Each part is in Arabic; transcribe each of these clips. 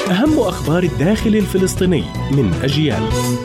أهم أخبار الداخل الفلسطيني من أجيال.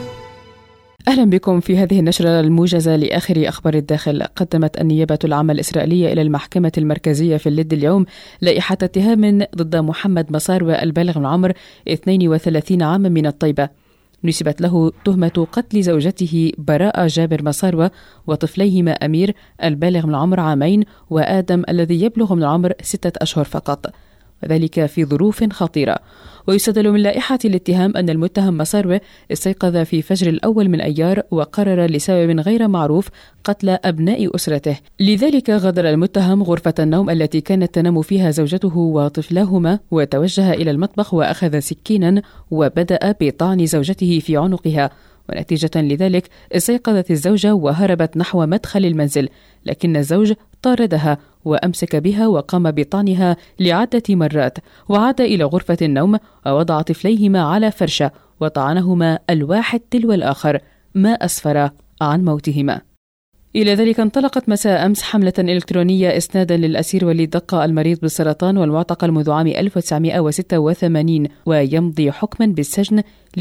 أهلا بكم في هذه النشرة الموجزة لآخر أخبار الداخل. قدمت النيابة العامة الإسرائيلية إلى المحكمة المركزية في اللد اليوم لائحة اتهام ضد محمد مصاروة البالغ من العمر 32 عاما من الطيبة. نسبت له تهمة قتل زوجته براءة جابر مصاروة وطفليهما أمير البالغ من العمر 2 عام وآدم الذي يبلغ من العمر 6 أشهر فقط، وذلك في ظروف خطيرة. ويستدل من لائحة الاتهام أن المتهم مصاروة استيقظ في فجر الأول من أيار وقرر لسبب غير معروف قتل أبناء أسرته، لذلك غادر المتهم غرفة النوم التي كانت تنام فيها زوجته وطفلاهما وتوجه إلى المطبخ وأخذ سكينا وبدأ بطعن زوجته في عنقها، ونتيجة لذلك استيقظت الزوجة وهربت نحو مدخل المنزل، لكن الزوج طاردها وأمسك بها وقام بطعنها لعدة مرات، وعاد إلى غرفة النوم ووضع طفليهما على فرشة وطعنهما الواحد تلو الآخر ما أسفر عن موتهما. إلى ذلك انطلقت مساء أمس حملة إلكترونية إسنادا للأسير وليد دقة المريض بالسرطان والمعتقل منذ عام 1986 ويمضي حكما بالسجن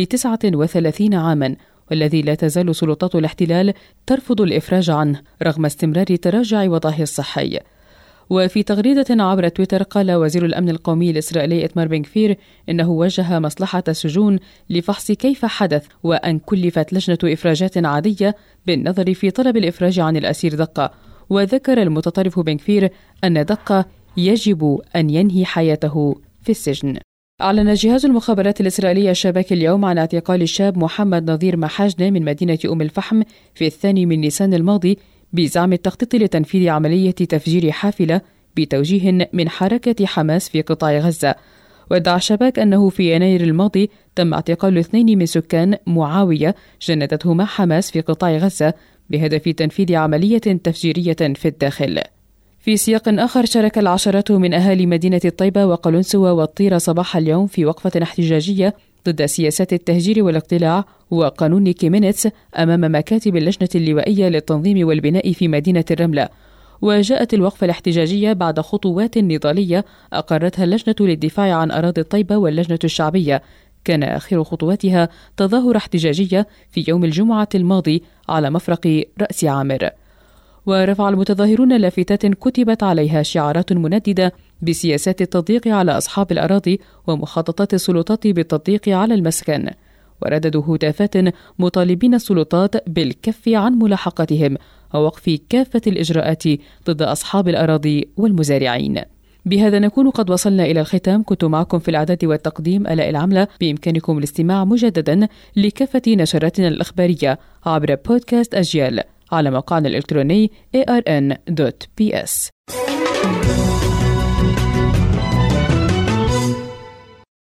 ل39 عاما، والذي لا تزال سلطات الاحتلال ترفض الإفراج عنه رغم استمرار تراجع وضعه الصحي. وفي تغريدة عبر تويتر قال وزير الأمن القومي الإسرائيلي إتمار بن غفير إنه وجه مصلحة السجون لفحص كيف حدث، وأن كلفت لجنة إفراجات عادية بالنظر في طلب الإفراج عن الأسير دقة. وذكر المتطرف بن غفير أن دقة يجب أن ينهي حياته في السجن. أعلن جهاز المخابرات الإسرائيلية الشباك اليوم عن اعتقال الشاب محمد نظير محاجنة من مدينة أم الفحم في 2 من نيسان الماضي بزعم التخطيط لتنفيذ عملية تفجير حافلة بتوجيه من حركة حماس في قطاع غزة. وادعى الشباك أنه في يناير الماضي تم اعتقال 2 من سكان معاوية جندتهما حماس في قطاع غزة بهدف تنفيذ عملية تفجيرية في الداخل. في سياق آخر، شارك العشرات من أهالي مدينة الطيبة وقلنسوة والطيرة صباح اليوم في وقفة احتجاجية ضد سياسات التهجير والاقتلاع وقانون كيمينيتس أمام مكاتب اللجنة اللوائية للتنظيم والبناء في مدينة الرملة. وجاءت الوقفة الاحتجاجية بعد خطوات نضالية أقرتها اللجنة للدفاع عن أراضي الطيبة واللجنة الشعبية، كان آخر خطواتها تظاهرة احتجاجية في يوم الجمعة الماضي على مفرق رأس عامر. ورفع المتظاهرون لافتات كتبت عليها شعارات منددة بسياسات التضييق على أصحاب الأراضي ومخططات السلطات بالتضييق على المسكن، ورددوا هتافات مطالبين السلطات بالكف عن ملاحقتهم ووقف كافة الإجراءات ضد أصحاب الأراضي والمزارعين. بهذا نكون قد وصلنا إلى الختام. كنت معكم في الإعداد والتقديم آلاء العملة. بإمكانكم الاستماع مجددا لكافة نشراتنا الإخبارية عبر بودكاست أجيال على موقعنا الإلكتروني arn.ps.